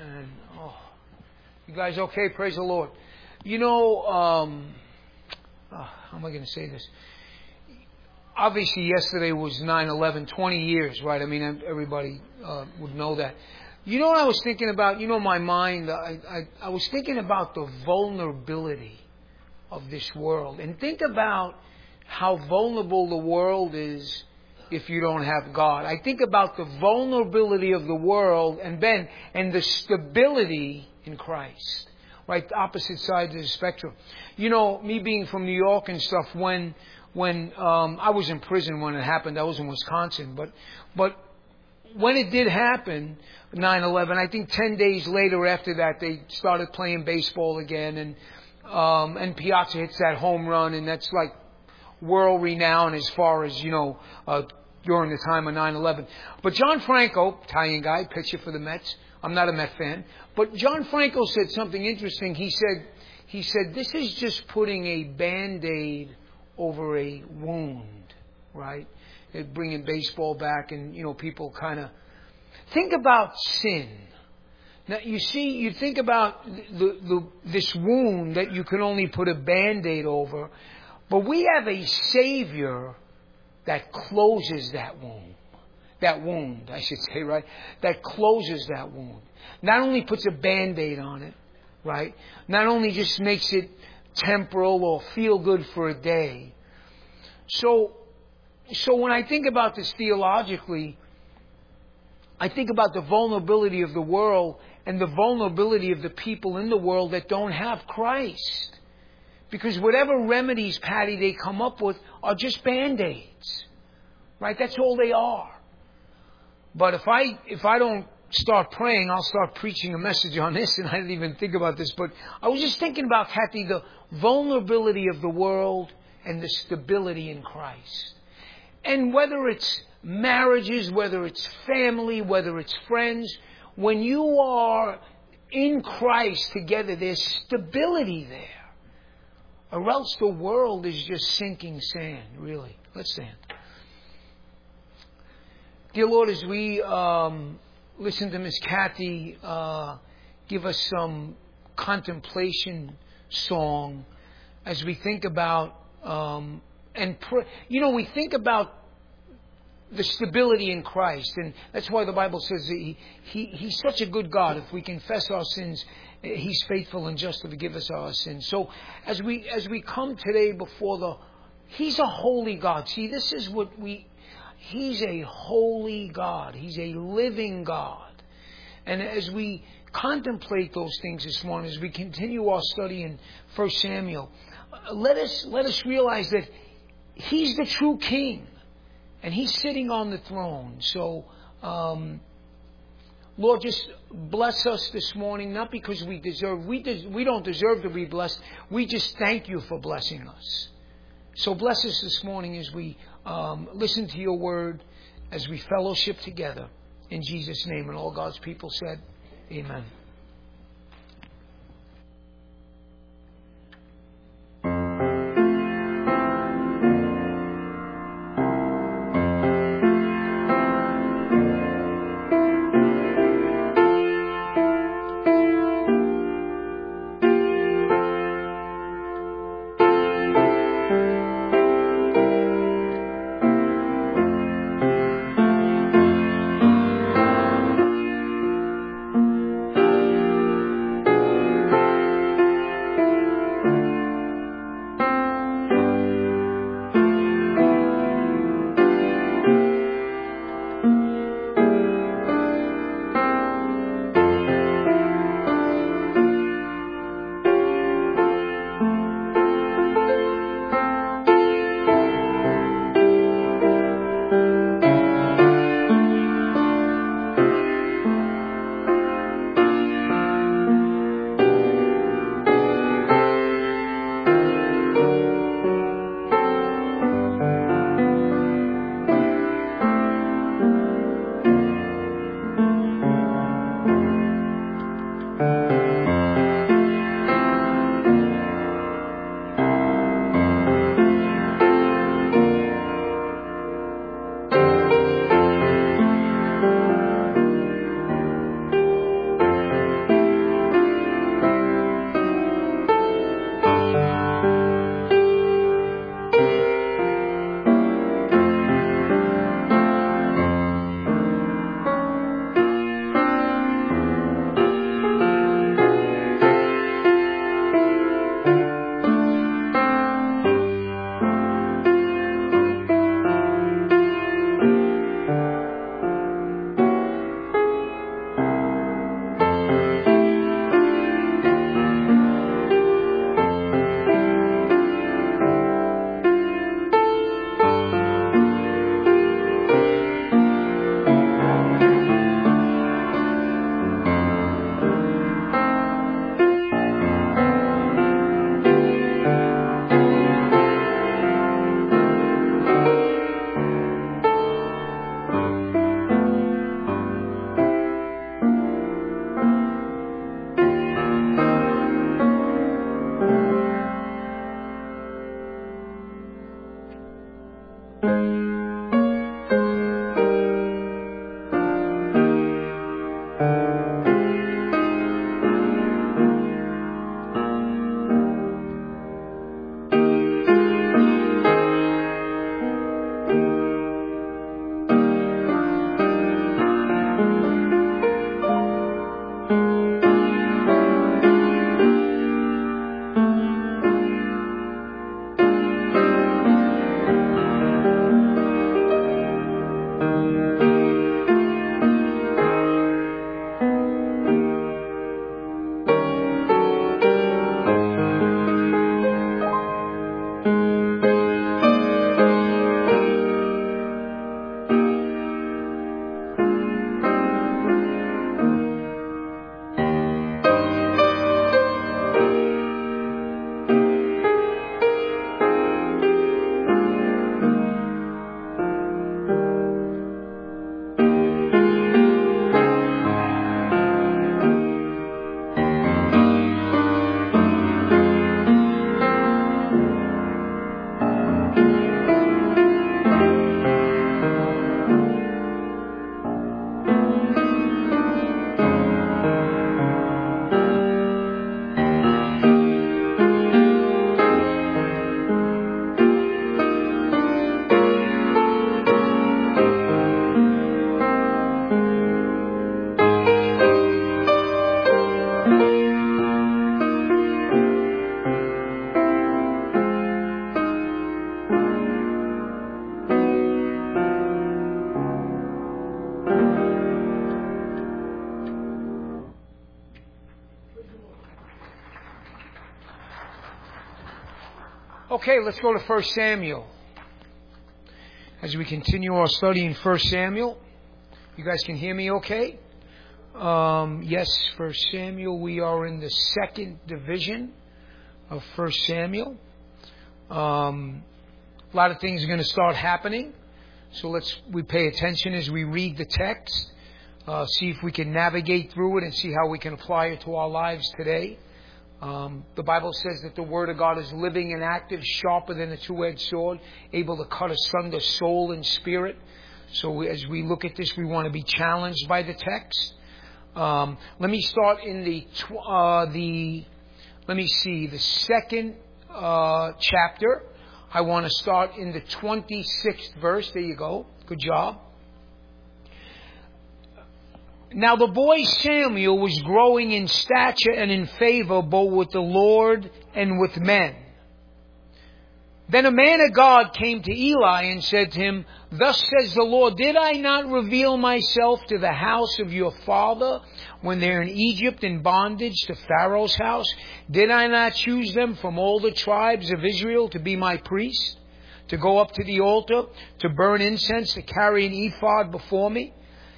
And, you guys okay? Praise the Lord. You know, how am I going to say this? Obviously, yesterday was 9/11, 20 years, right? I mean, everybody would know that. You know what I was thinking about? You know, my mind, I was thinking about the vulnerability of this world. And think about how vulnerable the world is if you don't have God. I think about the vulnerability of the world and the stability in Christ. Right? Opposite sides of the spectrum. You know, me being from New York and stuff, when I was in prison when it happened, I was in Wisconsin, but when it did happen, 9/11, I think 10 days later after that, they started playing baseball again, and Piazza hits that home run, and that's like world renowned as far as, you know, during the time of 9/11. But John Franco, Italian guy, pitcher for the Mets. I'm not a Met fan, but John Franco said something interesting. He said, this is just putting a Band-Aid over a wound, right? They're bringing baseball back, and, you know, people kind of think about sin. Now, you see, you think about this wound that you can only put a Band-Aid over, but we have a Savior that closes that wound. That wound, I should say, right? That closes that wound. Not only puts a Band-Aid on it, right? Not only just makes it temporal or feel good for a day. So when I think about this theologically, I think about the vulnerability of the world and the vulnerability of the people in the world that don't have Christ. Because whatever remedies, Patty, they come up with are just Band-Aids. Right? That's all they are. But if I don't start praying, I'll start preaching a message on this, and I didn't even think about this. But I was just thinking about, Kathy, the vulnerability of the world and the stability in Christ. And whether it's marriages, whether it's family, whether it's friends, when you are in Christ together, there's stability there. Or else the world is just sinking sand, really. Let's stand. Dear Lord, as we listen to Miss Kathy give us some contemplation song, as we think about we think about the stability in Christ, and that's why the Bible says that He's such a good God. If we confess our sins, He's faithful and just to forgive us our sins. So as we come today before He's a holy God. See, this is what He's a holy God. He's a living God. And as we contemplate those things this morning, as we continue our study in 1 Samuel, let us realize that He's the true King. And He's sitting on the throne. So, Lord, just bless us this morning, not because we deserve. We don't deserve to be blessed. We just thank You for blessing us. So bless us this morning as we listen to Your word, as we fellowship together. In Jesus' name. And all God's people said, amen. Okay, let's go to 1 Samuel. As we continue our study in 1 Samuel. You guys can hear me okay? Yes, 1 Samuel. We are in the second division of 1 Samuel. A lot of things are going to start happening. So we pay attention as we read the text. See if we can navigate through it and see how we can apply it to our lives today. The Bible says that the Word of God is living and active, sharper than a two-edged sword, able to cut asunder soul and spirit. So as we look at this, we want to be challenged by the text. Let me start in the second chapter. I want to start in the 26th verse. There you go. Good job. Now the boy Samuel was growing in stature and in favor both with the Lord and with men. Then a man of God came to Eli and said to him, Thus says the Lord, did I not reveal myself to the house of your father when they're in Egypt in bondage to Pharaoh's house? Did I not choose them from all the tribes of Israel to be my priests, to go up to the altar, to burn incense, to carry an ephod before me?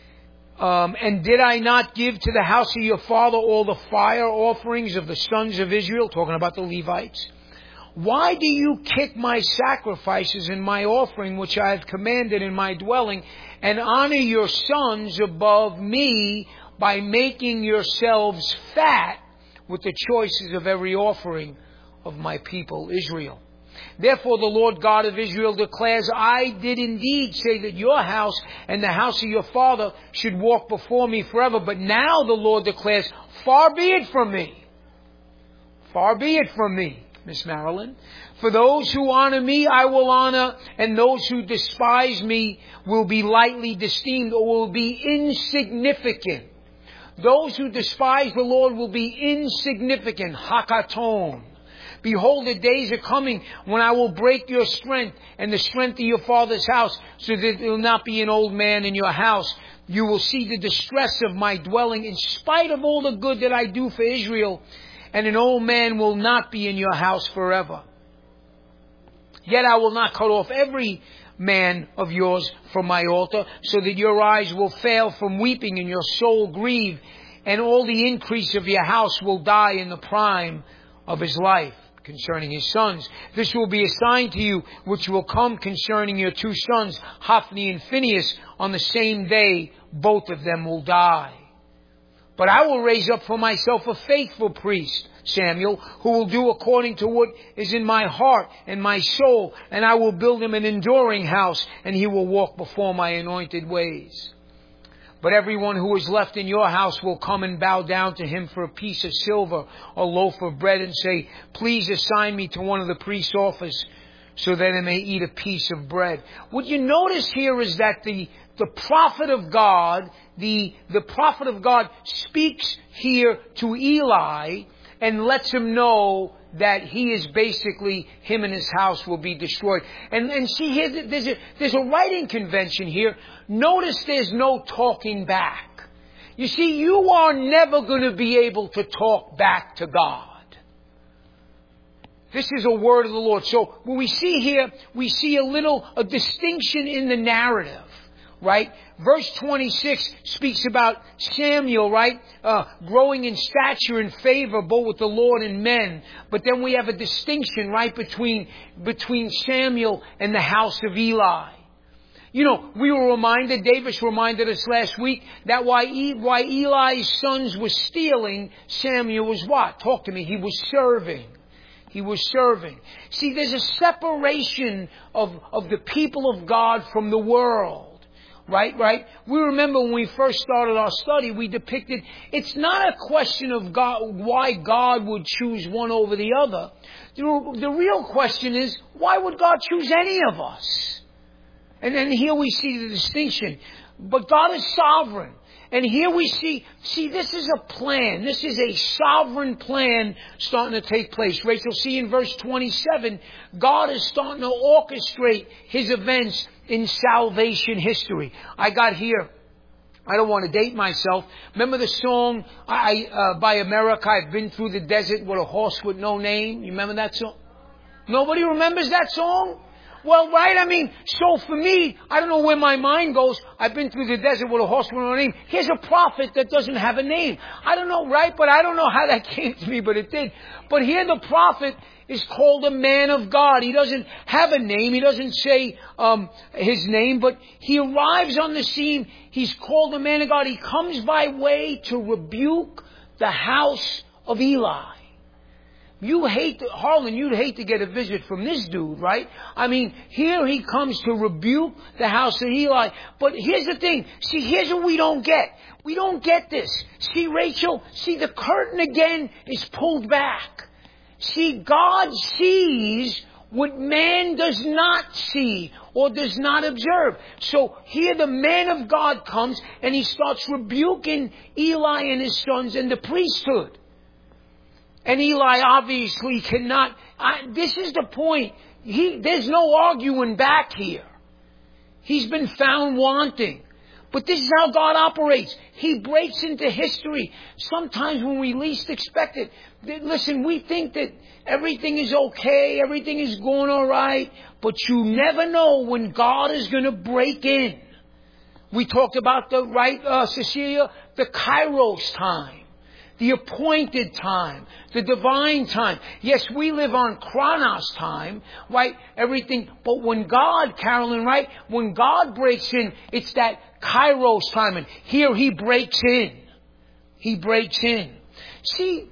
And did I not give to the house of your father all the fire offerings of the sons of Israel? Talking about the Levites. Why do you kick my sacrifices and my offering, which I have commanded in my dwelling, and honor your sons above me by making yourselves fat with the choices of every offering of my people Israel? Therefore the Lord God of Israel declares, I did indeed say that your house and the house of your father should walk before me forever. But now the Lord declares, far be it from me. Far be it from me, Miss Marilyn. For those who honor me, I will honor, and those who despise me will be lightly esteemed or will be insignificant. Those who despise the Lord will be insignificant. Hakaton. Behold, the days are coming when I will break your strength and the strength of your father's house, so that there will not be an old man in your house. You will see the distress of my dwelling in spite of all the good that I do for Israel, and an old man will not be in your house forever. Yet I will not cut off every man of yours from my altar, so that your eyes will fail from weeping and your soul grieve, and all the increase of your house will die in the prime of his life. Concerning his sons, this will be a sign to you which will come concerning your two sons, Hophni and Phinehas. On the same day, both of them will die. But I will raise up for myself a faithful priest, Samuel, who will do according to what is in my heart and my soul, and I will build him an enduring house, and he will walk before my anointed ways. But everyone who is left in your house will come and bow down to him for a piece of silver or loaf of bread and say, Please assign me to one of the priest's office so that I may eat a piece of bread. What you notice here is that the prophet of God, the prophet of God speaks here to Eli and lets him know that he is basically, him and his house will be destroyed. And see here, there's a writing convention here. Notice there's no talking back. You see, you are never going to be able to talk back to God. This is a word of the Lord. So what we see here, we see a distinction in the narrative. Right? Verse 26 speaks about Samuel, right? Growing in stature and favor both with the Lord and men. But then we have a distinction, right, between Samuel and the house of Eli. You know, we were reminded, Davis reminded us last week, that why Eli's sons were stealing, Samuel was what? Talk to me. He was serving. He was serving. See, there's a separation of the people of God from the world. Right? We remember when we first started our study, we depicted, it's not a question of God, why God would choose one over the other. The real question is, why would God choose any of us? And then here we see the distinction. But God is sovereign. And here we see, this is a plan. This is a sovereign plan starting to take place. Rachel, see in verse 27, God is starting to orchestrate His events in salvation history. I got here, I don't want to date myself. Remember the song by America, I've been through the desert with a horse with no name? You remember that song? Nobody remembers that song? Well, right, I mean, so for me, I don't know where my mind goes. I've been through the desert with a horse with no name. Here's a prophet that doesn't have a name. I don't know, right? But I don't know how that came to me, but it did. But here the prophet is called a man of God. He doesn't have a name. He doesn't say his name, but he arrives on the scene. He's called a man of God. He comes by way to rebuke the house of Eli. Harlan, you'd hate to get a visit from this dude, right? I mean, here he comes to rebuke the house of Eli. But here's the thing. See, here's what we don't get. We don't get this. See, Rachel, the curtain again is pulled back. See, God sees what man does not see or does not observe. So here the man of God comes and he starts rebuking Eli and his sons and the priesthood. And Eli obviously cannot. This is the point. There's no arguing back here. He's been found wanting. But this is how God operates. He breaks into history sometimes when we least expect it. Listen, we think that everything is okay, everything is going all right, but you never know when God is going to break in. We talked about Cecilia, the Kairos time. The appointed time, the divine time. Yes, we live on Chronos time, right? Everything. But when God, Carolyn, right? When God breaks in, it's that Kairos time. And here he breaks in. He breaks in. See,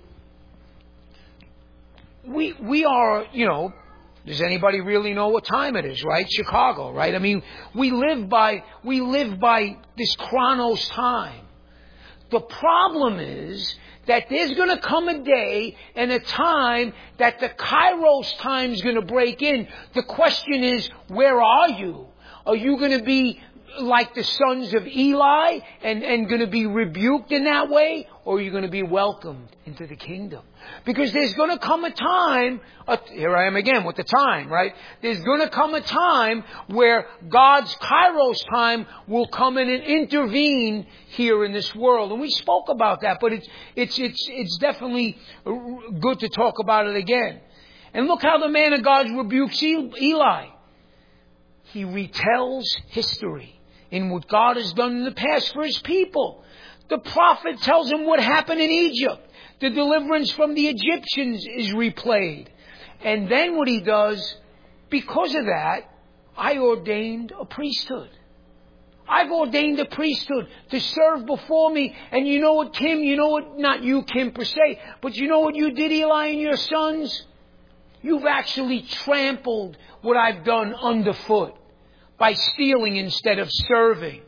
we are, does anybody really know what time it is, right? Chicago, right? I mean, we live by this Chronos time. The problem is that there's going to come a day and a time that the Kairos time is going to break in. The question is, where are you? Are you going to be like the sons of Eli and going to be rebuked in that way? Or are you going to be welcomed into the kingdom? Because there's going to come a time, here I am again with the time, right? There's going to come a time where God's Kairos time will come in and intervene here in this world. And we spoke about that, but it's definitely good to talk about it again. And look how the man of God rebukes Eli. He retells history in what God has done in the past for his people. The prophet tells him what happened in Egypt. The deliverance from the Egyptians is replayed. And then what he does, because of that, I ordained a priesthood. I've ordained a priesthood to serve before me. And you know what, Kim? You know what? Not you, Kim, per se. But you know what you did, Eli, and your sons? You've actually trampled what I've done underfoot by stealing instead of serving.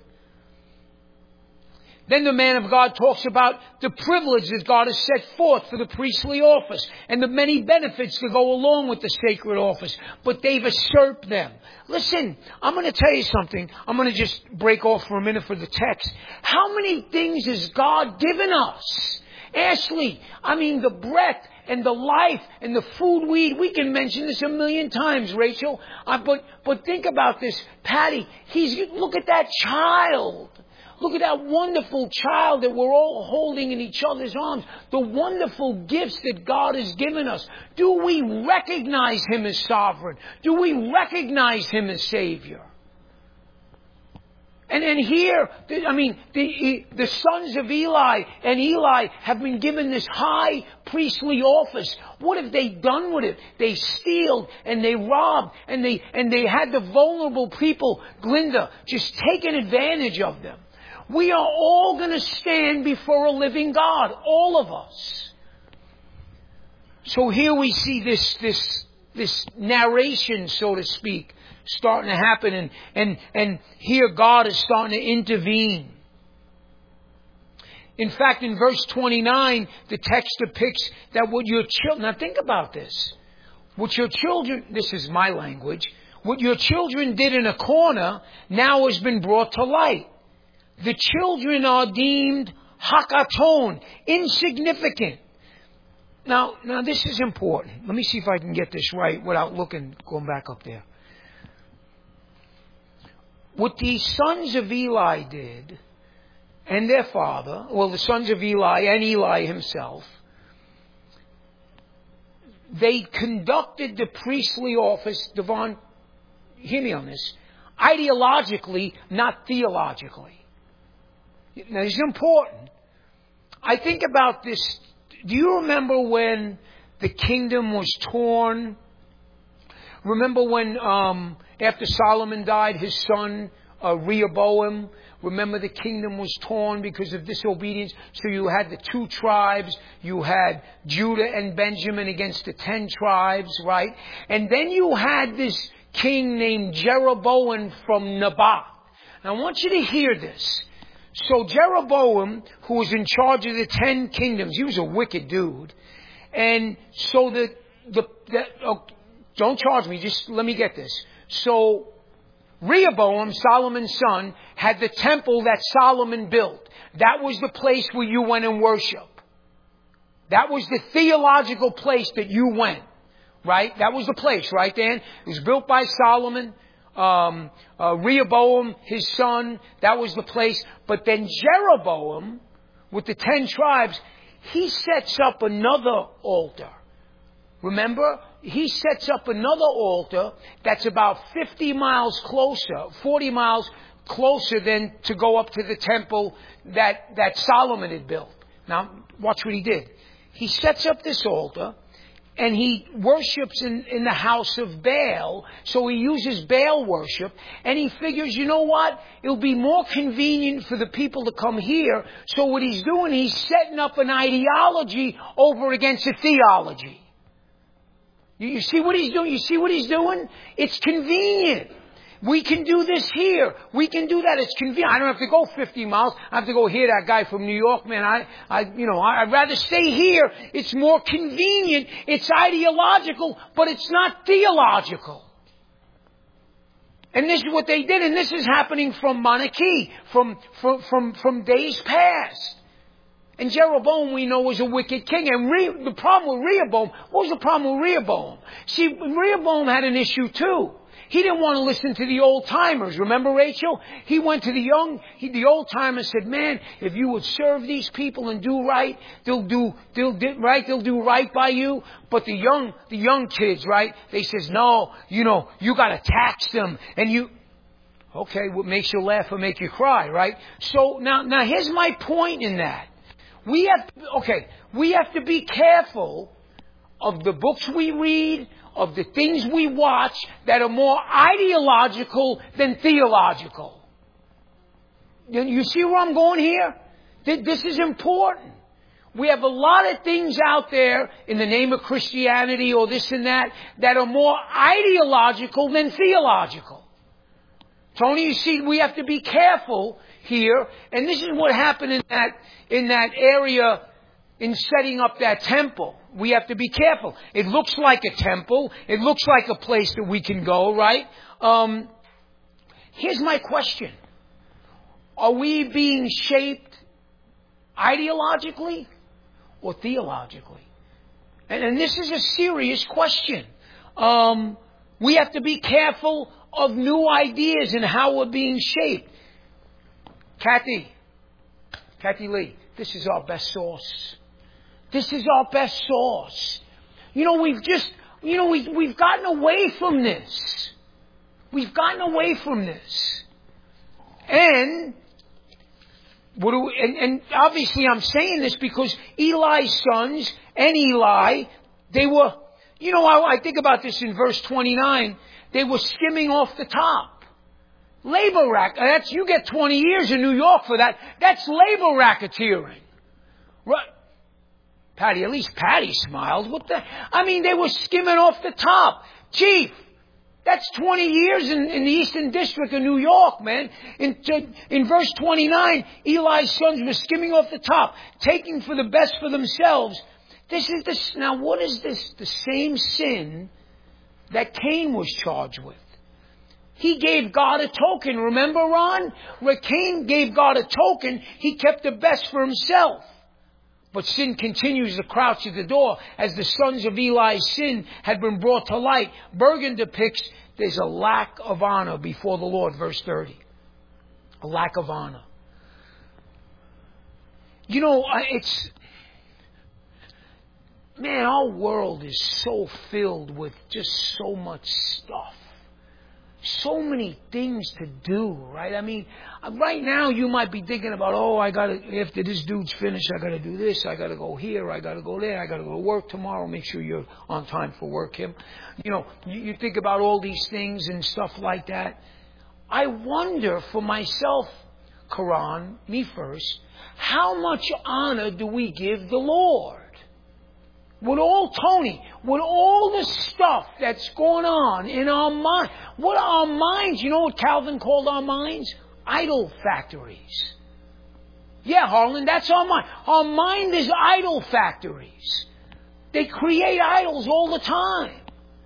Then the man of God talks about the privilege that God has set forth for the priestly office and the many benefits that go along with the sacred office. But they've usurped them. Listen, I'm going to tell you something. I'm going to just break off for a minute for the text. How many things has God given us? Ashley, I mean the breath and the life and the food we eat. We can mention this a million times, Rachel. But think about this. Patty, look at that child. Look at that wonderful child that we're all holding in each other's arms. The wonderful gifts that God has given us. Do we recognize Him as sovereign? Do we recognize Him as Savior? And here, the sons of Eli and Eli have been given this high priestly office. What have they done with it? They stealed and they robbed and they had the vulnerable people, Glinda, just taking advantage of them. We are all going to stand before a living God, all of us. So here we see this narration, so to speak, starting to happen, and here God is starting to intervene. In fact, in verse 29, the text depicts that what your children, now think about this, what your children, this is my language, what your children did in a corner now has been brought to light. The children are deemed hakaton, insignificant. Now this is important. Let me see if I can get this right without going back up there. What the sons of Eli did, and their father, well, the sons of Eli and Eli himself, they conducted the priestly office, Devon, hear me on this, ideologically, not theologically. Now, this is important. I think about this. Do you remember when the kingdom was torn? Remember when, after Solomon died, his son, Rehoboam, remember the kingdom was torn because of disobedience? So you had the 2 tribes. You had Judah and Benjamin against the 10 tribes, right? And then you had this king named Jeroboam from Nebat. Now I want you to hear this. So Jeroboam, who was in charge of the 10 kingdoms, he was a wicked dude. And so don't charge me, just let me get this. So Rehoboam, Solomon's son, had the temple that Solomon built. That was the place where you went and worship. That was the theological place that you went. Right? That was the place, right, Dan? It was built by Solomon. Rehoboam, his son, that was the place. But then Jeroboam, with the 10 tribes, he sets up another altar. Remember? He sets up another altar that's about 50 miles closer, 40 miles closer than to go up to the temple that Solomon had built. Now, watch what he did. He sets up this altar, and he worships in the house of Baal. So he uses Baal worship. And he figures, you know what? It'll be more convenient for the people to come here. So what he's doing, he's setting up an ideology over against a theology. You see what he's doing? You see what he's doing? It's convenient. We can do this here. We can do that. It's convenient. I don't have to go 50 miles. I have to go hear that guy from New York, man. I'd rather stay here. It's more convenient. It's ideological, but it's not theological. And this is what they did, and this is happening from monarchy, from days past. And Jeroboam, we know, was a wicked king. And the problem with Rehoboam, what was the problem with Rehoboam? See, Rehoboam had an issue too. He didn't want to listen to the old timers. Remember, Rachel? He went to the old timers said, man, if you would serve these people and do right, they'll do right by you. But the young kids, right? They says, no, you got to tax them and okay, what makes you laugh or make you cry, right? So now here's my point in that. We have to be careful of the books we read, of the things we watch that are more ideological than theological. You see where I'm going here? This is important. We have a lot of things out there in the name of Christianity or this and that are more ideological than theological. Tony, you see, we have to be careful here. And this is what happened in that area in setting up that temple. We have to be careful. It looks like a temple. It looks like a place that we can go, right? Here's my question. Are we being shaped ideologically or theologically? And this is a serious question. We have to be careful of new ideas and how we're being shaped. Kathy Lee, this is our best source. This is our best source. We've gotten away from this. We've gotten away from this. And obviously I'm saying this because Eli's sons and Eli, they were, I think about this in verse 29, they were skimming off the top. Labor racket. You get 20 years in New York for that. That's labor racketeering. Right? Patty, at least Patty smiled. They were skimming off the top. Chief, that's 20 years in the Eastern District of New York, man. In verse 29, Eli's sons were skimming off the top, taking for the best for themselves. Now what is this? The same sin that Cain was charged with. He gave God a token. Remember, Ron? Where Cain gave God a token, he kept the best for himself. But sin continues to crouch at the door as the sons of Eli's sin had been brought to light. Bergen depicts there's a lack of honor before the Lord, verse 30. A lack of honor. Man, our world is so filled with just so much stuff. So many things to do, right? I mean, right now you might be thinking about, after this dude's finished, I gotta do this, I gotta go here, I gotta go there, I gotta go to work tomorrow, make sure you're on time for work, Kim. You know, you think about all these things and stuff like that. I wonder for myself, Quran, me first, how much honor do we give the Lord? With all the stuff that's going on in our mind, what are our minds? You know what Calvin called our minds? Idol factories. Yeah, Harlan, that's our mind. Our mind is idol factories. They create idols all the time.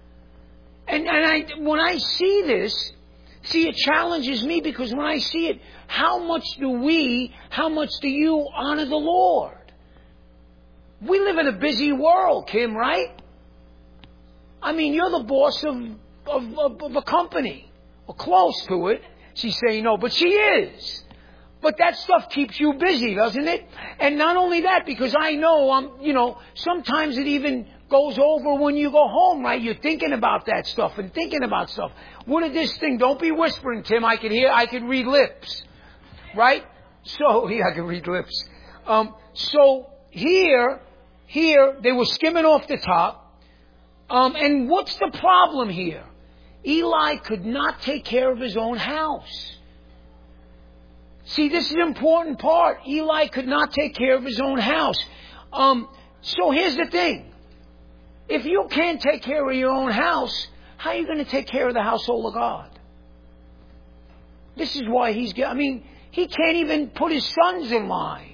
And when I see this, it challenges me, because when I see it, how much do you honor the Lord? We live in a busy world, Kim, right? I mean, you're the boss of a company, or close to it. She's saying no, but she is. But that stuff keeps you busy, doesn't it? And not only that, because I know, sometimes it even goes over when you go home, right? You're thinking about that stuff and thinking about stuff. What is this thing? Don't be whispering, Tim. I can read lips, right? So, I can read lips. So here, they were skimming off the top. And what's the problem here? Eli could not take care of his own house. See, this is an important part. Eli could not take care of his own house. So here's the thing. If you can't take care of your own house, how are you going to take care of the household of God? This is why he can't even put his sons in line.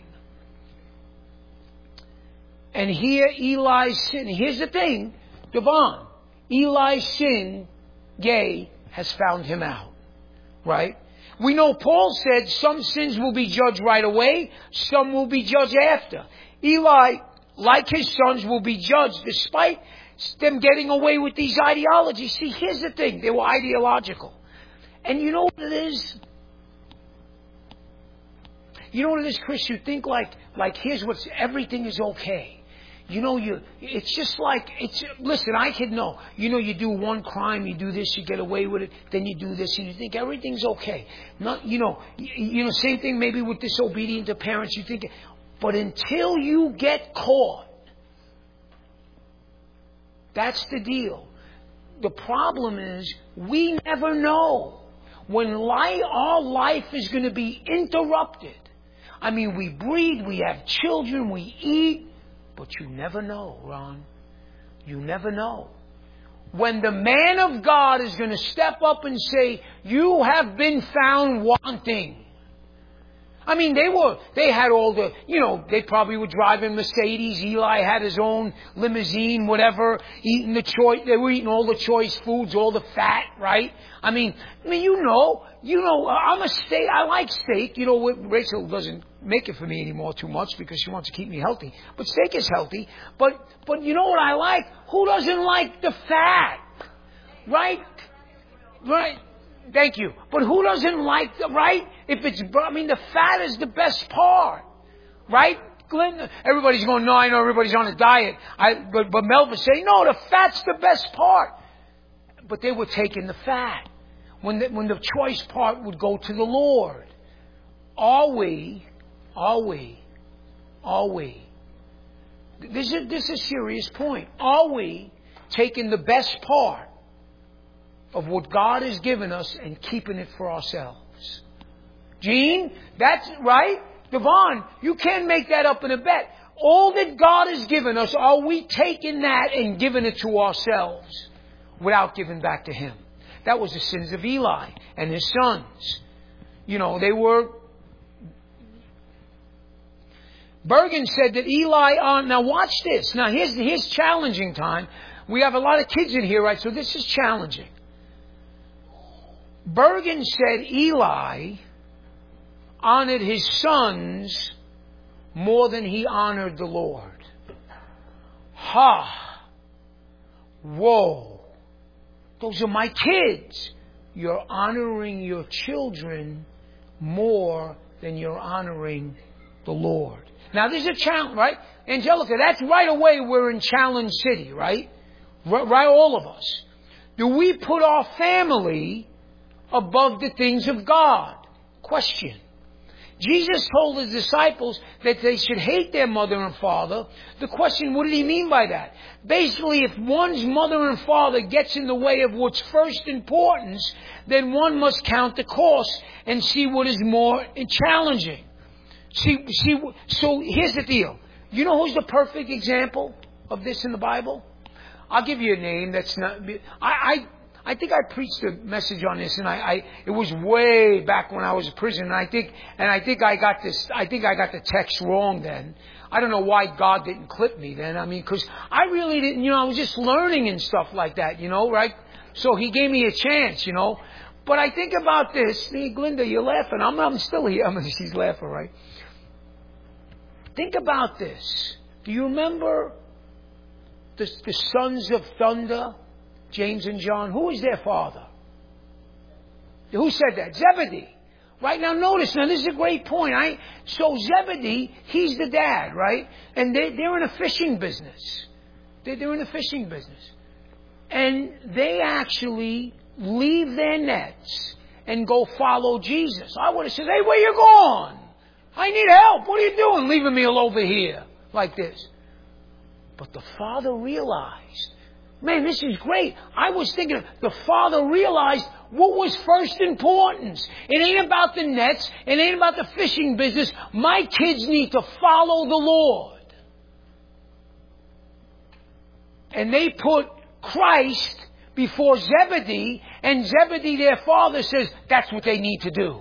And here Eli's sin. Here's the thing, Devon. Eli's sin, Gay, has found him out. Right? We know Paul said some sins will be judged right away, some will be judged after. Eli, like his sons, will be judged despite them getting away with these ideologies. See, here's the thing. They were ideological. And you know what it is? You know what it is, Chris? You think like here's everything is okay. It's just like, listen, I could know. You do one crime, you do this, you get away with it, then you do this, and you think everything's okay. Same thing maybe with disobedient to parents, you think, but until you get caught, that's the deal. The problem is, we never know when our life is going to be interrupted. I mean, we breathe, we have children, we eat, but you never know, Ron. You never know. When the man of God is going to step up and say, you have been found wanting. I mean, they had all the, they probably were driving Mercedes. Eli had his own limousine, whatever, they were eating all the choice foods, all the fat, right? I mean, I'm a steak, I like steak. Rachel doesn't make it for me anymore too much because she wants to keep me healthy. But steak is healthy. But you know what I like? Who doesn't like the fat? Right? Right. Thank you. But who doesn't like right? The fat is the best part. Right? Glenn, everybody's going, no, I know everybody's on a diet. But Melvin's saying, no, the fat's the best part. But they were taking the fat. When the choice part would go to the Lord. Are we? This is a serious point. Are we taking the best part of what God has given us and keeping it for ourselves? Gene, that's right. Devon, you can't make that up in a bet. All that God has given us, are we taking that and giving it to ourselves without giving back to Him? That was the sins of Eli and his sons. They were... Bergen said that Eli... now watch this. Now here's challenging time. We have a lot of kids in here, right? So this is challenging. Bergen said Eli honored his sons more than he honored the Lord. Ha! Whoa! Those are my kids. You're honoring your children more than you're honoring the Lord. Now, there's a challenge, right? Angelica, that's right away we're in Challenge City, right? Right, all of us. Do we put our family above the things of God? Question. Jesus told his disciples that they should hate their mother and father. The question, what did he mean by that? Basically, if one's mother and father gets in the way of what's first importance, then one must count the cost and see what is more challenging. So here's the deal. You know who's the perfect example of this in the Bible? I'll give you a name that's not... I think I preached a message on this, and it was way back when I was in prison, and I think I got the text wrong then. I don't know why God didn't clip me then. I mean, because I really didn't, I was just learning and stuff like that, right? So he gave me a chance, But I think about this. See, Glinda, you're laughing. I'm still here. She's laughing, right? Think about this. Do you remember the sons of thunder? James and John, who is their father? Who said that? Zebedee. Right, now notice, this is a great point. So Zebedee, he's the dad, right? And they're in a fishing business. They're in a fishing business. And they actually leave their nets and go follow Jesus. I would have said, hey, where you going? I need help. What are you doing leaving me all over here like this? But the father realized, man, this is great. I was thinking, the father realized what was first importance. It ain't about the nets. It ain't about the fishing business. My kids need to follow the Lord. And they put Christ before Zebedee, and Zebedee, their father, says that's what they need to do.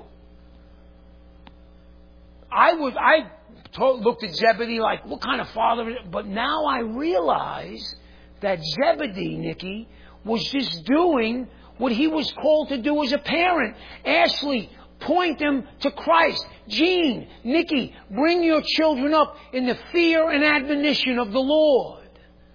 I looked at Zebedee like, what kind of father? But now I realize that Zebedee, Nikki, was just doing what he was called to do as a parent. Ashley, point them to Christ. Jean, Nikki, bring your children up in the fear and admonition of the Lord.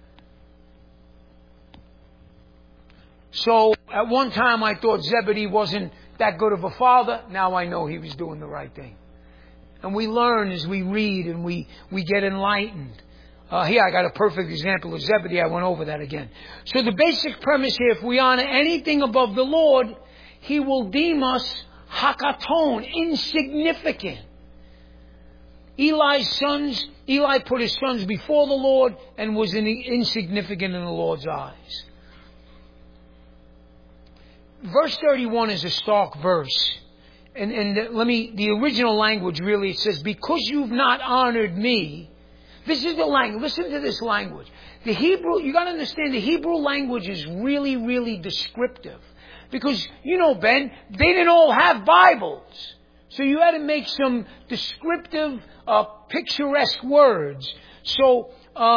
So at one time I thought Zebedee wasn't that good of a father. Now I know he was doing the right thing. And we learn as we read and we get enlightened. Here I got a perfect example of Zebedee. I went over that again. So the basic premise here, if we honor anything above the Lord, He will deem us hakaton, insignificant. Eli put his sons before the Lord and was insignificant in the Lord's eyes. Verse 31 is a stark verse. And the original language really, it says, because you've not honored me. This is the language. Listen to this language. The Hebrew, you got to understand, the Hebrew language is really, really descriptive. Because, Ben, they didn't all have Bibles. So you had to make some descriptive, picturesque words. So,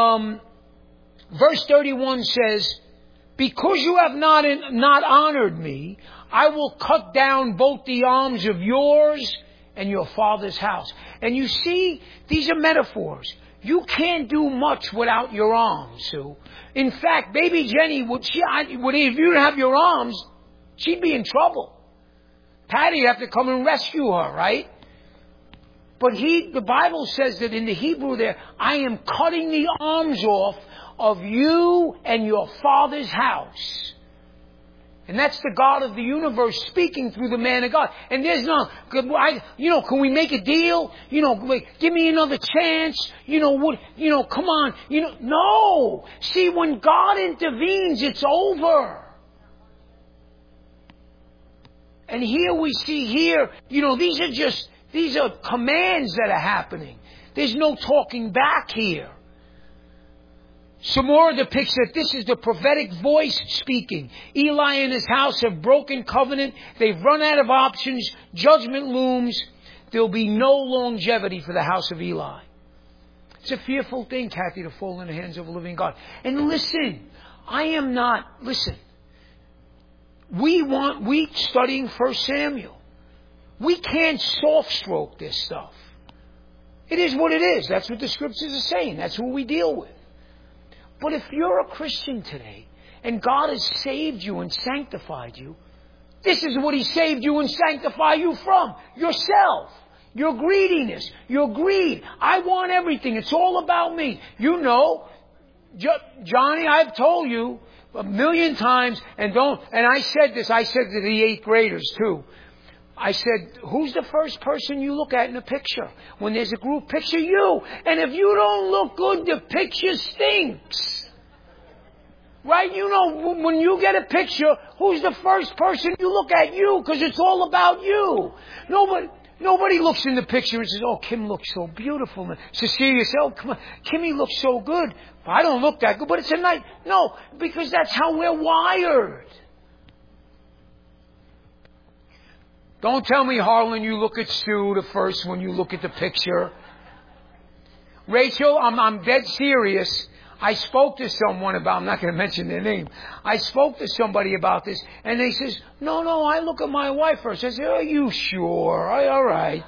verse 31 says, because you have not honored me, I will cut down both the arms of yours and your father's house. And you see, these are metaphors. You can't do much without your arms, Sue. In fact, baby Jenny, if you didn't have your arms, she'd be in trouble. Patty, you have to come and rescue her, right? But the Bible says that in the Hebrew there, I am cutting the arms off of you and your father's house. And that's the God of the universe speaking through the man of God. And there's can we make a deal? Give me another chance. Come on. No. See, when God intervenes, it's over. And here we see these are commands that are happening. There's no talking back here. Samora depicts that this is the prophetic voice speaking. Eli and his house have broken covenant. They've run out of options. Judgment looms. There'll be no longevity for the house of Eli. It's a fearful thing, Kathy, to fall in the hands of a living God. And listen, we studying 1 Samuel. We can't soft stroke this stuff. It is what it is. That's what the scriptures are saying. That's what we deal with. But if you're a Christian today and God has saved you and sanctified you, this is what He saved you and sanctified you from. Yourself. Your greediness, your greed. I want everything. It's all about me. You know, Johnny, I've told you a million times, and I said this, I said to the 8th graders too. I said, who's the first person you look at in a picture? When there's a group picture, you. And if you don't look good, the picture stinks. Right? You know, when you get a picture, who's the first person you look at? You, because it's all about you. Nobody looks in the picture and says, oh, Kim looks so beautiful. Cecilia says, oh, come on, Kimmy looks so good. I don't look that good, but it's a night. No, because that's how we're wired. Don't tell me, Harlan, you look at Sue the first when you look at the picture. Rachel, I'm dead serious. I spoke to someone about, I'm not going to mention their name. I spoke to somebody about this, and they says, no, I look at my wife first. I said, are you sure? All right.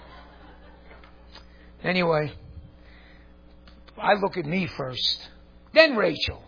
Anyway, I look at me first. Then Rachel.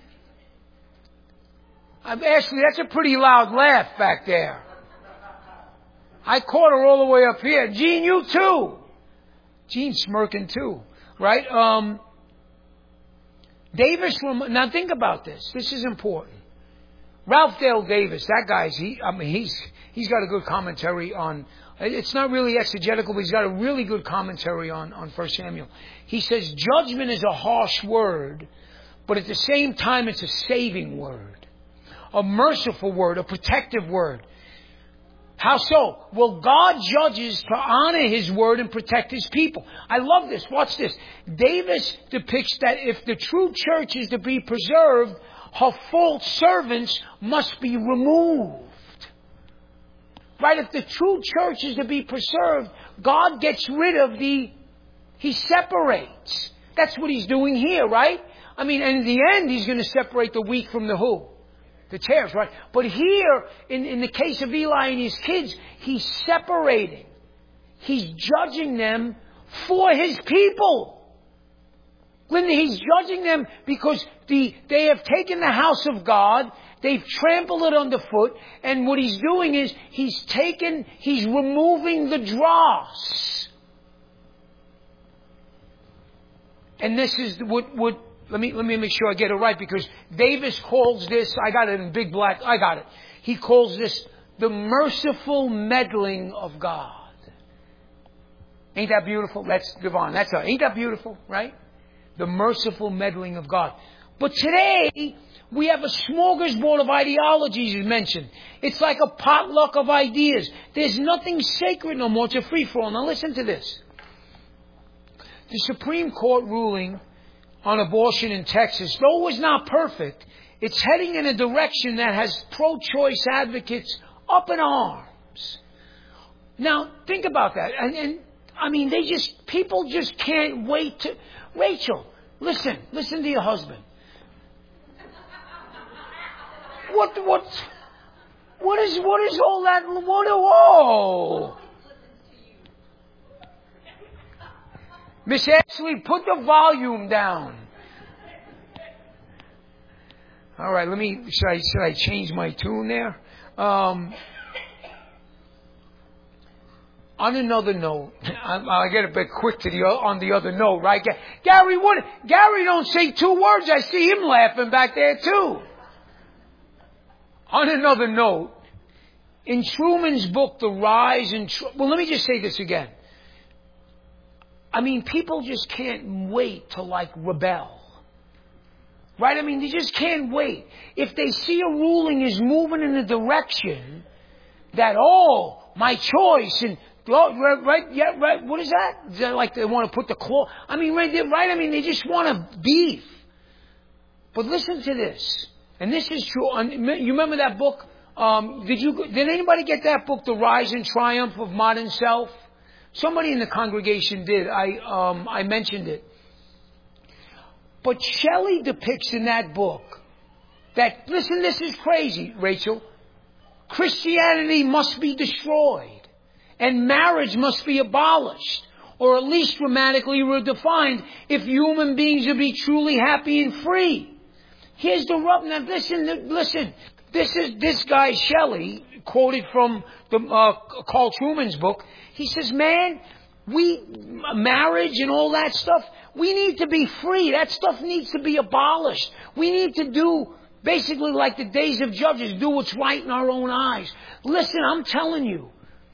Ashley, that's a pretty loud laugh back there. I caught her all the way up here. Gene, you too. Gene's smirking too. Right? Davis, now think about this. This is important. Ralph Dale Davis, that guy's, he's got a good commentary on, it's not really exegetical, but he's got a really good commentary on 1 Samuel. He says, judgment is a harsh word, but at the same time it's a saving word. A merciful word, a protective word. How so? Well, God judges to honor His word and protect His people. I love this. Watch this. Davis depicts that if the true church is to be preserved, her false servants must be removed. Right? If the true church is to be preserved, God gets rid of He separates. That's what He's doing here, right? I mean, and in the end, He's going to separate the wheat from the who? The tares, right? But here, in the case of Eli and his kids, He's separating. He's judging them for His people. Linda, He's judging them because they have taken the house of God, they've trampled it underfoot, and what He's doing is He's removing the dross. And this is what Let me make sure I get it right, because Davis calls this, I got it in big black, I got it. He calls this the merciful meddling of God. Ain't that beautiful? That's divine. Ain't that beautiful, right? The merciful meddling of God. But today, we have a smorgasbord of ideologies mentioned. It's like a potluck of ideas. There's nothing sacred no more. It's a free-for-all. Now listen to this. The Supreme Court ruling on abortion in Texas, though it was not perfect, it's heading in a direction that has pro-choice advocates up in arms. Now, think about that. And I mean, people just can't wait to... Rachel, listen to your husband. What is all that? Whoa! Miss Ashley, put the volume down. All right, should I change my tune there? On another note, I'll get a bit quick on the other note, right? Gary don't say 2 words. I see him laughing back there too. On another note, in Truman's book, The Rise and... Well, let me just say this again. I mean, people just can't wait to rebel. Right? I mean, they just can't wait. If they see a ruling is moving in a direction that, my choice, and, right, what is that? Is that like they want to put the claw? I mean, right, I mean, they just want to beef. But listen to this. And this is true. You remember that book? Did anybody get that book, The Rise and Triumph of Modern Self? Somebody in the congregation did. I mentioned it. But Shelley depicts in that book that, listen, this is crazy, Rachel. Christianity must be destroyed. And marriage must be abolished. Or at least dramatically redefined if human beings are to be truly happy and free. Here's the rub. Now listen. This guy Shelley, quoted from the Carl Truman's book, he says, man, marriage and all that stuff, we need to be free. That stuff needs to be abolished. We need to do, basically like the days of Judges, do what's right in our own eyes. Listen, I'm telling you,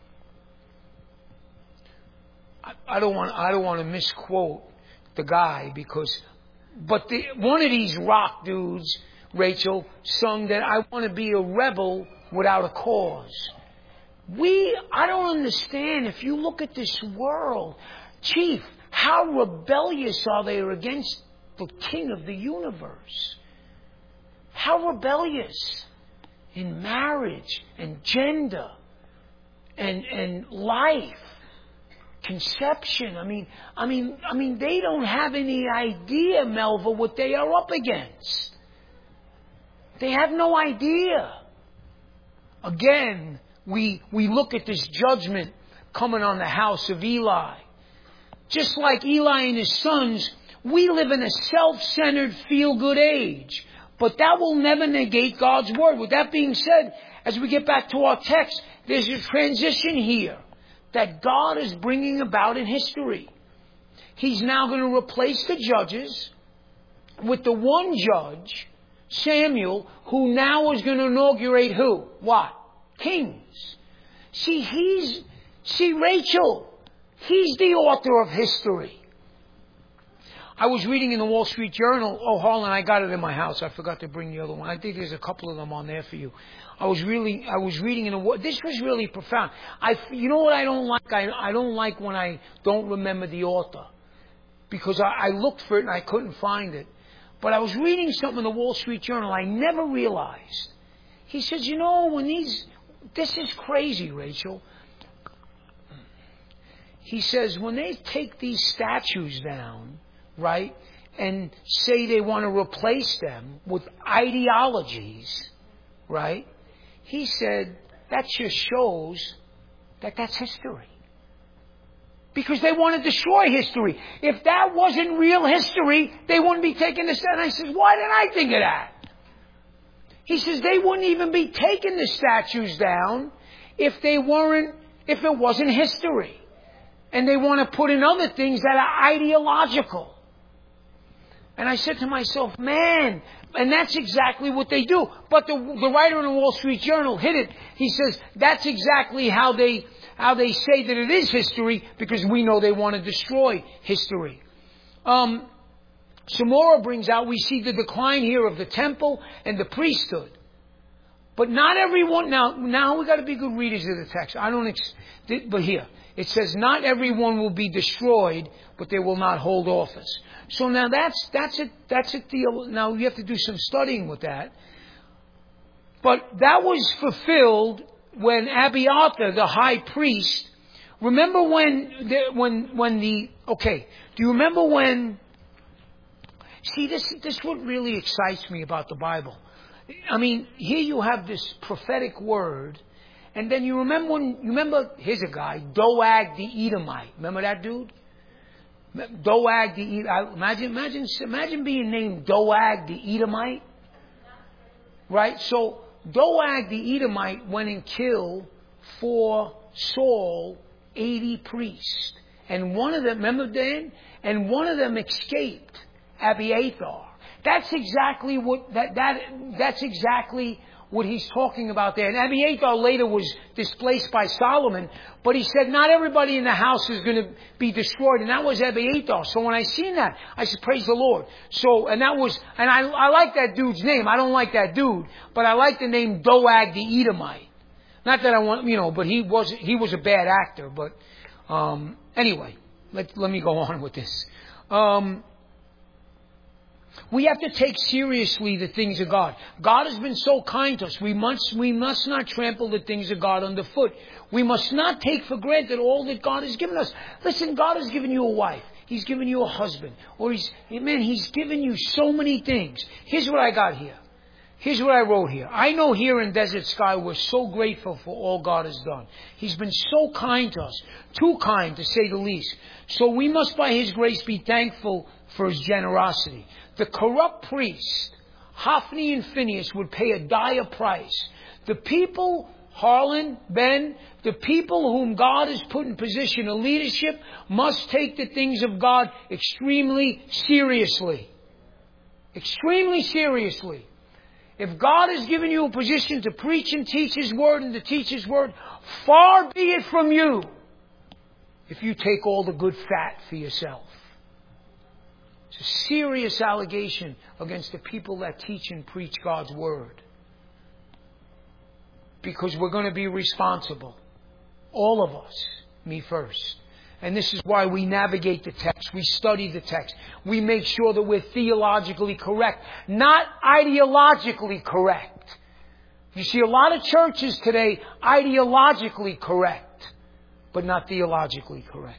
I don't want to misquote the guy but one of these rock dudes, Rachel, sung that I want to be a rebel without a cause. I don't understand. If you look at this world, Chief, how rebellious are they against the King of the universe? How rebellious in marriage and gender and life, conception. I mean, they don't have any idea, Melva, what they are up against. They have no idea. Again, we look at this judgment coming on the house of Eli. Just like Eli and his sons, we live in a self-centered, feel-good age. But that will never negate God's word. With that being said, as we get back to our text, there's a transition here that God is bringing about in history. He's now going to replace the judges with the one judge, Samuel, who now is going to inaugurate who? What? Kings. See, Rachel, he's the author of history. I was reading in the Wall Street Journal. Oh, Harlan, I got it in my house. I forgot to bring the other one. I think there's a couple of them on there for you. I was reading this was really profound. You know what I don't like? I don't like when I don't remember the author. Because I looked for it and I couldn't find it. But I was reading something in the Wall Street Journal I never realized. He says, you know, this is crazy, Rachel. He says, when they take these statues down, right, and say they want to replace them with ideologies, right, he said, that just shows that that's history. Because they want to destroy history. If that wasn't real history, they wouldn't be taking this down. I says, why didn't I think of that? He says they wouldn't even be taking the statues down if it wasn't history. And they want to put in other things that are ideological. And I said to myself, man, and that's exactly what they do. But the writer in the Wall Street Journal hit it. He says that's exactly how they say that it is history, because we know they want to destroy history. Samora brings out, we see the decline here of the temple and the priesthood. But not everyone, now we got to be good readers of the text. But here, it says not everyone will be destroyed, but they will not hold office. So now that's it. Now you have to do some studying with that. But that was fulfilled when Abiathar, the high priest, remember do you remember when, see, this what really excites me about the Bible. I mean, here you have this prophetic word, and then you remember, here's a guy, Doeg the Edomite. Remember that dude? Doeg the Edomite. Imagine being named Doeg the Edomite. Right? So, Doeg the Edomite went and killed for Saul 80 priests. And one of them, remember Dan? And one of them escaped, Abiathar. That's exactly what he's talking about there. And Abiathar later was displaced by Solomon, but he said not everybody in the house is going to be destroyed, and that was Abiathar. So when I seen that, I said, praise the Lord. So, and I like that dude's name. I don't like that dude, but I like the name Doeg the Edomite. Not that I want, but he was a bad actor, but, anyway, let me go on with this. We have to take seriously the things of God. God has been so kind to us. We must not trample the things of God underfoot. We must not take for granted all that God has given us. Listen, God has given you a wife. He's given you a husband. Or He's given you so many things. Here's what I got here. Here's what I wrote here. I know here in Desert Sky we're so grateful for all God has done. He's been so kind to us. Too kind, to say the least. So we must by His grace be thankful for His generosity. The corrupt priest Hophni and Phinehas would pay a dire price. The people, Harlan, Ben, the people whom God has put in position of leadership must take the things of God extremely seriously. Extremely seriously. If God has given you a position to preach and teach His Word and to teach His Word, far be it from you if you take all the good fat for yourself. It's a serious allegation against the people that teach and preach God's Word. Because we're going to be responsible. All of us. Me first. And this is why we navigate the text. We study the text. We make sure that we're theologically correct. Not ideologically correct. You see a lot of churches today ideologically correct. But not theologically correct.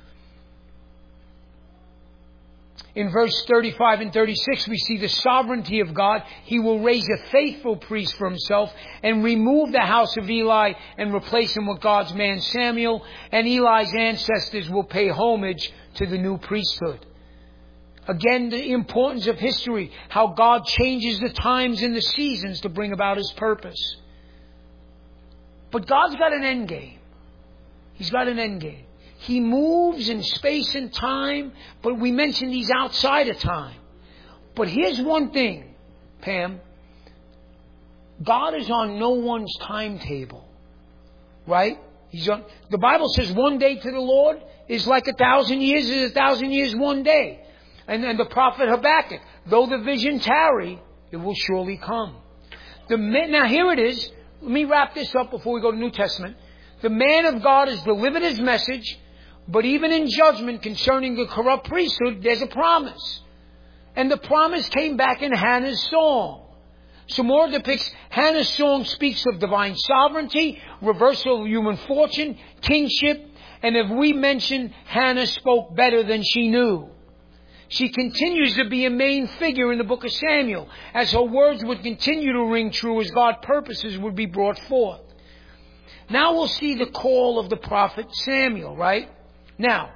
In verse 35 and 36, we see the sovereignty of God. He will raise a faithful priest for Himself and remove the house of Eli and replace him with God's man Samuel. And Eli's ancestors will pay homage to the new priesthood. Again, the importance of history. How God changes the times and the seasons to bring about His purpose. But God's got an end game. He's got an end game. He moves in space and time, but we mentioned He's outside of time. But here's one thing, Pam. God is on no one's timetable. Right? The Bible says one day to the Lord is like 1,000 years, is 1,000 years one day. And the prophet Habakkuk, though the vision tarry, it will surely come. Now here it is. Let me wrap this up before we go to New Testament. The man of God has delivered his message. But even in judgment concerning the corrupt priesthood, there's a promise. And the promise came back in Hannah's song. Some more depicts Hannah's song speaks of divine sovereignty, reversal of human fortune, kingship. And if we mention Hannah spoke better than she knew. She continues to be a main figure in the book of Samuel, as her words would continue to ring true as God's purposes would be brought forth. Now we'll see the call of the prophet Samuel, right? Now,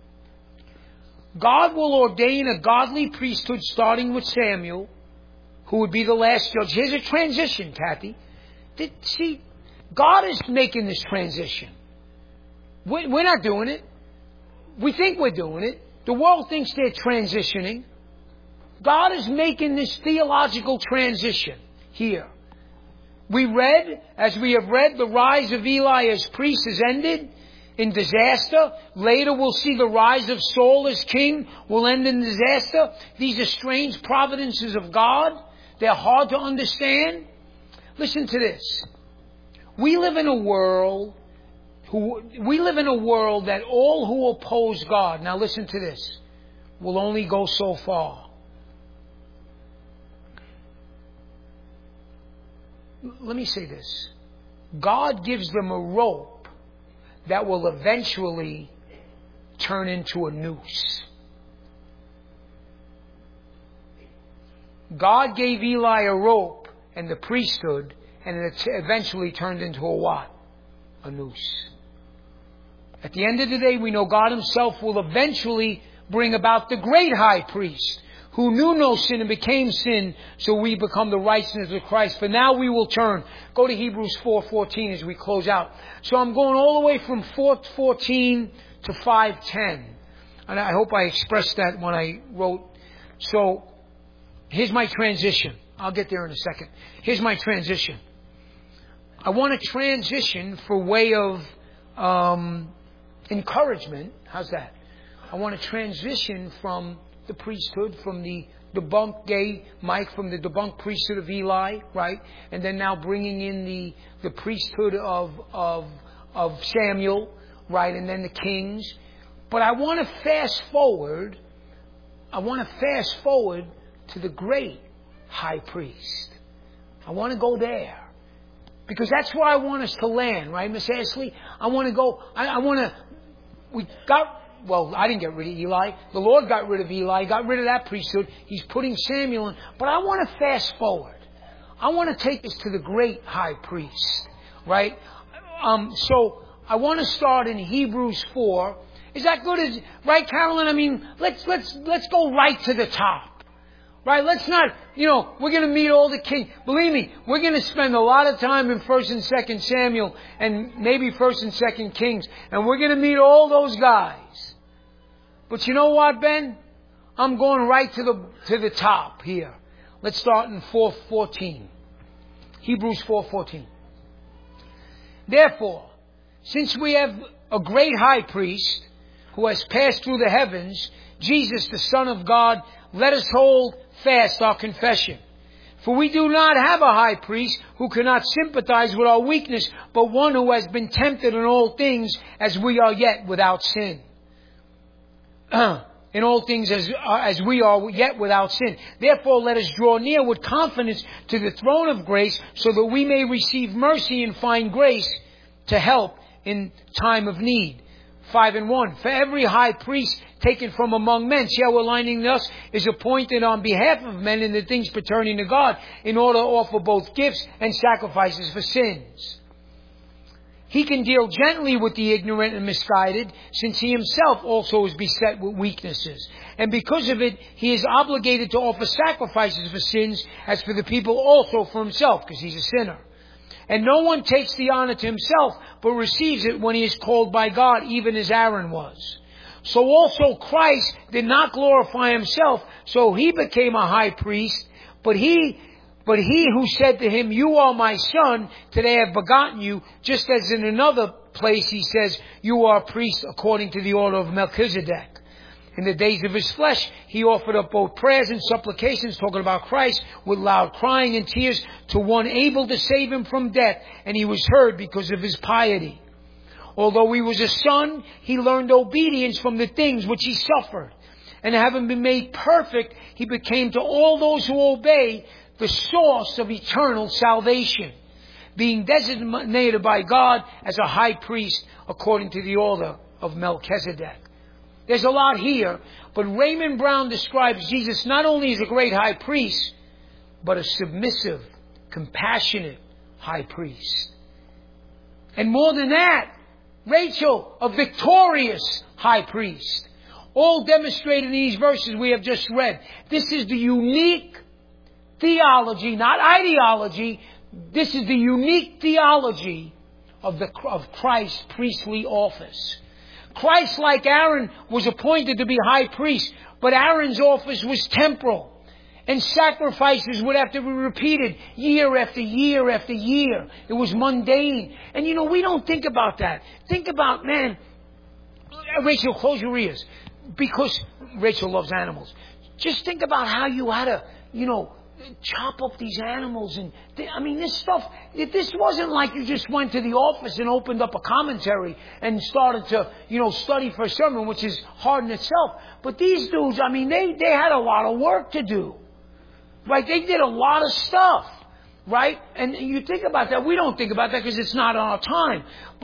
God will ordain a godly priesthood starting with Samuel, who would be the last judge. Here's a transition, Kathy. See, God is making this transition. We're not doing it. We think we're doing it. The world thinks they're transitioning. God is making this theological transition here. As we have read, the rise of Eli as priest has ended in disaster. Later we'll see the rise of Saul as king will end in disaster. These are strange providences of God. They're hard to understand. Listen to this. We live in a world that all who oppose God, now listen to this, will only go so far. Let me say this. God gives them a rope that will eventually turn into a noose. God gave Eli a rope and the priesthood, and it eventually turned into a what? A noose. At the end of the day, we know God Himself will eventually bring about the great high priest, who knew no sin and became sin, so we become the righteousness of Christ. For now we will turn. Go to Hebrews 4:14 as we close out. So I'm going all the way from 4:14 to 5:10. And I hope I expressed that when I wrote. So here's my transition. I'll get there in a second. Here's my transition. I want to transition for way of encouragement. How's that? I want to transition from the priesthood, from the debunked gay Mike, from the debunked priesthood of Eli, right? And then now bringing in the priesthood of Samuel, right? And then the kings. But I want to fast forward. I want to fast forward to the great high priest. I want to go there. Because that's where I want us to land, right, Miss Ashley? I want to go, I didn't get rid of Eli. The Lord got rid of Eli, got rid of that priesthood. He's putting Samuel in. But I want to fast forward. I want to take us to the great high priest, right? So I want to start in Hebrews 4. Is that good? Right, Carolyn? I mean, let's go right to the top. Right? Let's not, we're going to meet all the kings. Believe me, we're going to spend a lot of time in 1st and 2nd Samuel and maybe 1st and 2nd Kings. And we're going to meet all those guys. But you know what, Ben? I'm going right to the top here. Let's start in 4:14. Hebrews 4:14. Therefore, since we have a great high priest who has passed through the heavens, Jesus, the Son of God, let us hold fast our confession. For we do not have a high priest who cannot sympathize with our weakness, but one who has been tempted in all things as we are yet without sin. In all things as we are yet without sin. Therefore let us draw near with confidence to the throne of grace, so that we may receive mercy and find grace to help in time of need. 5:1. For every high priest taken from among men, see how we're lining this, is appointed on behalf of men in the things pertaining to God, in order to offer both gifts and sacrifices for sins. He can deal gently with the ignorant and misguided, since he himself also is beset with weaknesses. And because of it, he is obligated to offer sacrifices for sins, as for the people also for himself, because he's a sinner. And no one takes the honor to himself, but receives it when he is called by God, even as Aaron was. So also Christ did not glorify himself, so he became a high priest, but he who said to him, "You are my son, today I have begotten you," just as in another place he says, "You are a priest according to the order of Melchizedek." In the days of his flesh, he offered up both prayers and supplications, talking about Christ, with loud crying and tears to one able to save him from death, and he was heard because of his piety. Although he was a son, he learned obedience from the things which he suffered. And having been made perfect, he became to all those who obey the source of eternal salvation, being designated by God as a high priest according to the order of Melchizedek. There's a lot here, but Raymond Brown describes Jesus not only as a great high priest, but a submissive, compassionate high priest. And more than that, Rachel, a victorious high priest. All demonstrated in these verses we have just read. This is the unique theology, not ideology. This is the unique theology of Christ's priestly office. Christ, like Aaron, was appointed to be high priest, but Aaron's office was temporal, and sacrifices would have to be repeated year after year after year. It was mundane. And we don't think about that. Think about, man, Rachel, close your ears, because Rachel loves animals. Just think about how you had to, chop up these animals. And this stuff, this wasn't like you just went to the office and opened up a commentary and started to, study for a sermon, which is hard in itself. But these dudes, they had a lot of work to do, right? They did a lot of stuff, right? And you think about that. We don't think about that because it's not on our time.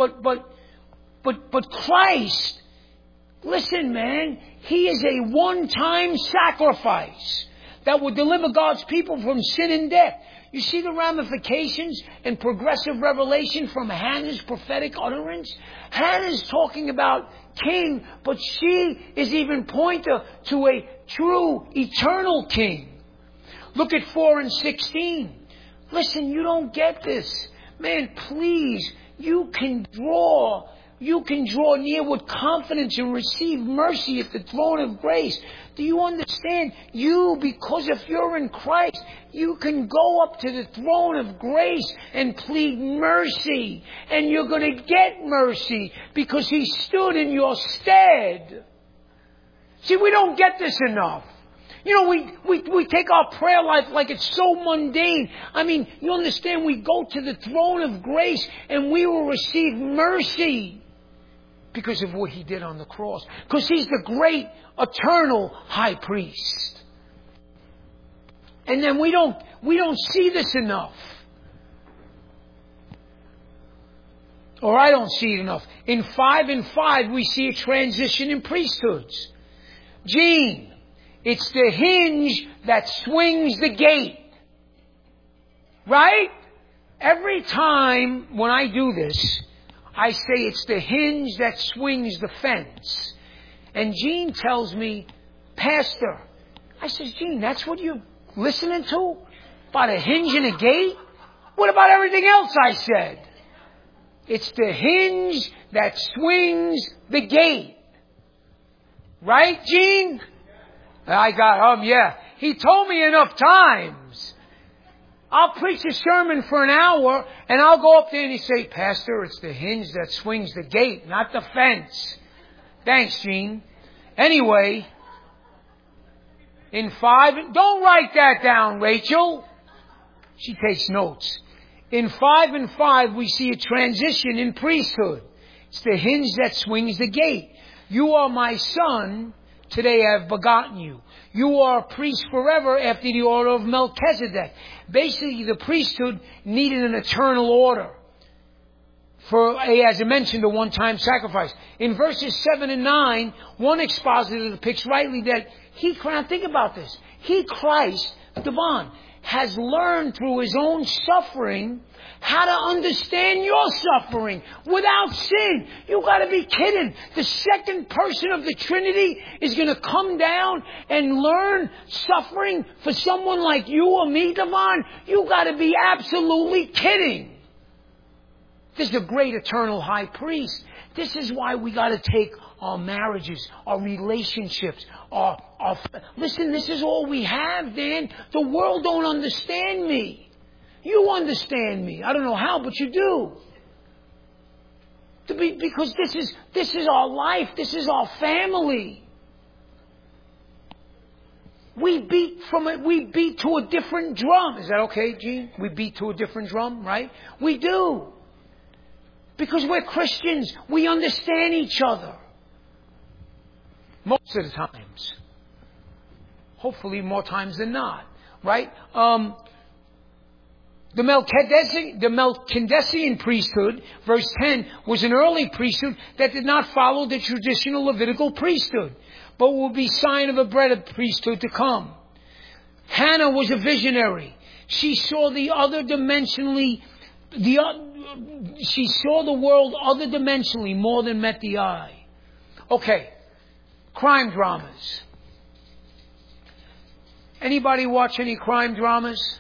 But Christ, listen, man, He is a one-time sacrifice that would deliver God's people from sin and death. You see the ramifications and progressive revelation from Hannah's prophetic utterance? Hannah's talking about king, but she is even pointer to a true eternal king. Look at 4 and 16. Listen, you don't get this. Man, please, you can draw near with confidence and receive mercy at the throne of grace. Do you understand? Because if you're in Christ, you can go up to the throne of grace and plead mercy. And you're going to get mercy because He stood in your stead. See, we don't get this enough. We take our prayer life like it's so mundane. You understand, we go to the throne of grace and we will receive mercy because of what He did on the cross. Because He's the great eternal high priest. And then we don't see this enough. Or I don't see it enough. In 5 and 5 we see a transition in priesthoods. Gene, it's the hinge that swings the gate. Right? Every time when I do this, I say it's the hinge that swings the fence. And Gene tells me, Pastor, I says, Gene, that's what you listening to? About a hinge and a gate? What about everything else I said? It's the hinge that swings the gate. Right, Gene? I got, yeah. He told me enough times. I'll preach a sermon for an hour and I'll go up there and he say, Pastor, it's the hinge that swings the gate, not the fence. Thanks, Gene. Anyway, in 5, don't write that down, Rachel. She takes notes. In 5 and 5, we see a transition in priesthood. It's the hinge that swings the gate. You are my son. Today I have begotten you. You are a priest forever after the order of Melchizedek. Basically, the priesthood needed an eternal order. For, as I mentioned, a one-time sacrifice. In verses 7 and 9, one expositor depicts rightly that now think about this. Christ, Devon, has learned through his own suffering how to understand your suffering without sin. You got to be kidding. The second person of the Trinity is going to come down and learn suffering for someone like you or me, Devon? You got to be absolutely kidding. This is the great eternal high priest. This is why we got to take our marriages, our relationships, listen, this is all we have, Dan. The world don't understand me. You understand me. I don't know how, but you do. Because this is our life. This is our family. We beat to a different drum. Is that okay, Gene? We beat to a different drum, right? We do. Because we're Christians. We understand each other. Most of the times. Hopefully more times than not. Right? The Melchizedek priesthood, verse 10, was an early priesthood that did not follow the traditional Levitical priesthood, but will be sign of a better priesthood to come. Hannah was a visionary. She saw she saw the world other dimensionally more than met the eye. Okay. Crime dramas. Anybody watch any crime dramas?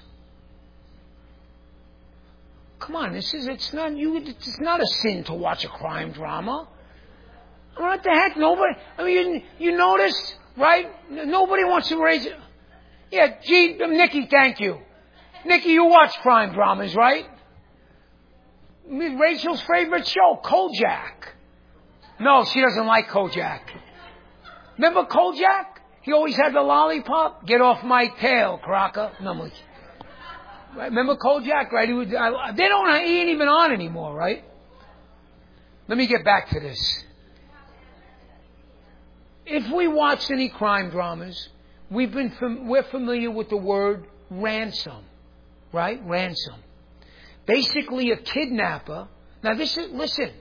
Come on, it's not a sin to watch a crime drama. What the heck? Nobody, you notice, right? Nobody wants to raise it. Yeah, gee, Nikki, thank you. Nikki, you watch crime dramas, right? Rachel's favorite show, Kojak. No, she doesn't like Kojak. Remember Kojak? He always had the lollipop. Get off my tail, Crocker. No, right? Remember Kojak, right? He ain't even on anymore, right? Let me get back to this. If we watch any crime dramas, we're familiar with the word ransom, right? Ransom. Basically, a kidnapper. Now, listen.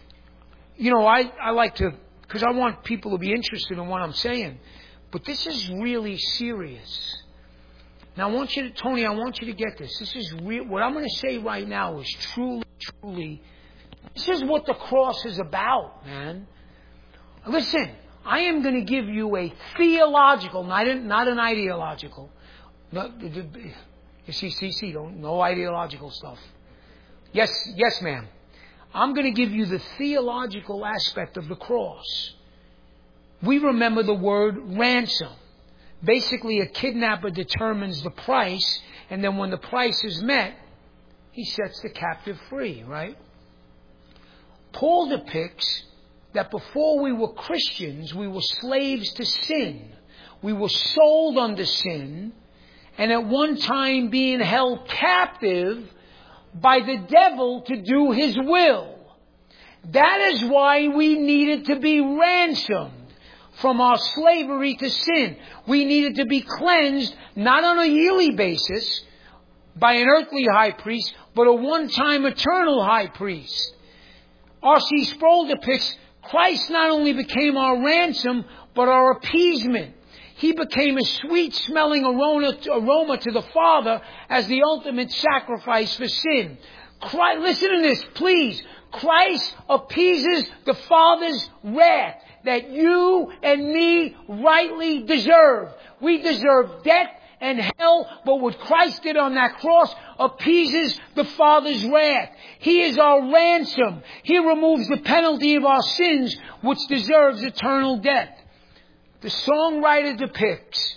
I like to, because I want people to be interested in what I'm saying. But this is really serious. Now, Tony, I want you to get this. This is real. What I'm going to say right now is truly, this is what the cross is about, man. Listen, I am going to give you a theological, not an ideological. No, you see, no ideological stuff. Yes, ma'am. I'm going to give you the theological aspect of the cross. We remember the word ransom. Basically, a kidnapper determines the price, and then when the price is met, he sets the captive free, right? Paul depicts that before we were Christians, we were slaves to sin. We were sold under sin, and at one time being held captive by the devil to do his will. That is why we needed to be ransomed from our slavery to sin. We needed to be cleansed, not on a yearly basis, by an earthly high priest, but a one-time eternal high priest. R.C. Sproul depicts Christ not only became our ransom, but our appeasement. He became a sweet-smelling aroma to the Father as the ultimate sacrifice for sin. Listen to this, please. Christ appeases the Father's wrath that you and me rightly deserve. We deserve death and hell, but what Christ did on that cross appeases the Father's wrath. He is our ransom. He removes the penalty of our sins, which deserves eternal death. The songwriter depicts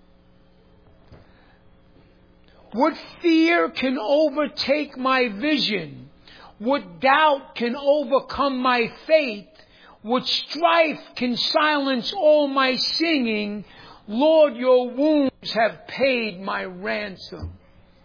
what fear can overtake my vision, what doubt can overcome my faith, what strife can silence all my singing. Lord, your wounds have paid my ransom.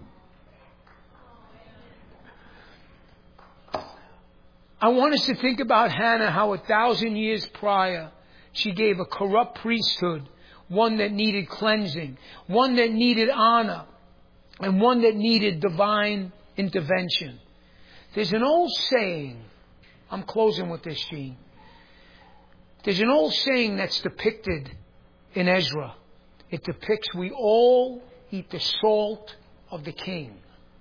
I want us to think about Hannah, how 1,000 years prior, she gave a corrupt priesthood, one that needed cleansing, one that needed honor, and one that needed divine intervention. There's an old saying, I'm closing with this, Gene. There's an old saying that's depicted in Ezra. It depicts we all eat the salt of the king.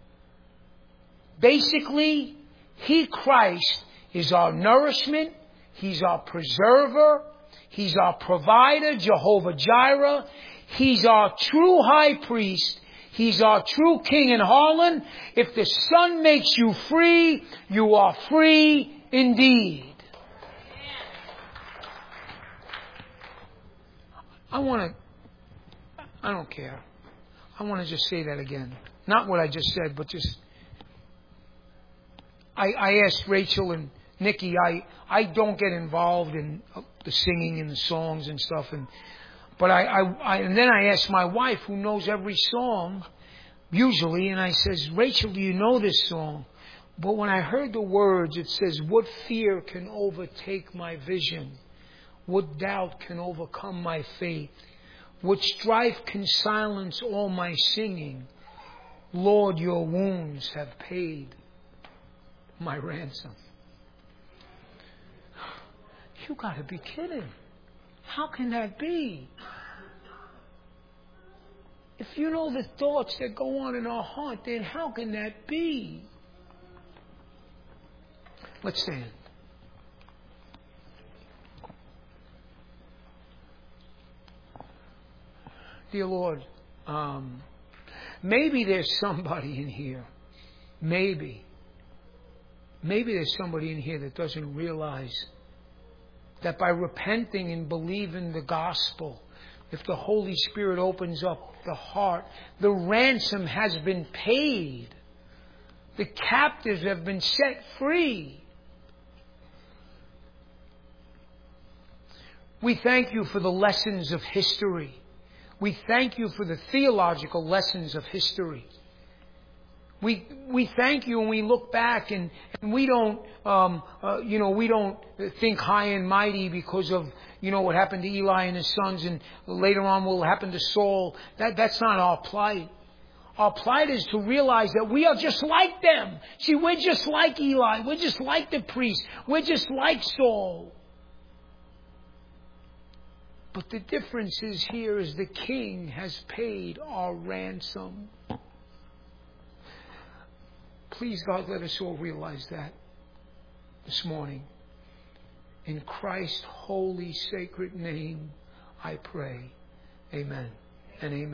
Basically, He, Christ, is our nourishment. He's our preserver. He's our provider, Jehovah Jireh. He's our true high priest. He's our true king in Harlan. If the Son makes you free, you are free indeed. I don't care. I want to just say that again. Not what I just said, but just... I asked Rachel and Nikki, I don't get involved in the singing and the songs and stuff, but and then I asked my wife, who knows every song, usually, and I says, Rachel, do you know this song? But when I heard the words, it says, what fear can overtake my vision? What doubt can overcome my faith? What strife can silence all my singing? Lord, your wounds have paid my ransom. You got to be kidding. How can that be? If you know the thoughts that go on in our heart, then how can that be? Let's stand. Dear Lord, maybe there's somebody in here. Maybe there's somebody in here that doesn't realize that by repenting and believing the gospel, if the Holy Spirit opens up the heart, the ransom has been paid. The captives have been set free. We thank you for the lessons of history. We thank you for the theological lessons of history. We thank you when we look back and we don't, we don't think high and mighty because of, what happened to Eli and his sons and later on what will happen to Saul. That's not our plight. Our plight is to realize that we are just like them. See, we're just like Eli. We're just like the priest. We're just like Saul. But the difference is here is the King has paid our ransom. Please, God, let us all realize that this morning. In Christ's holy, sacred name, I pray. Amen and amen.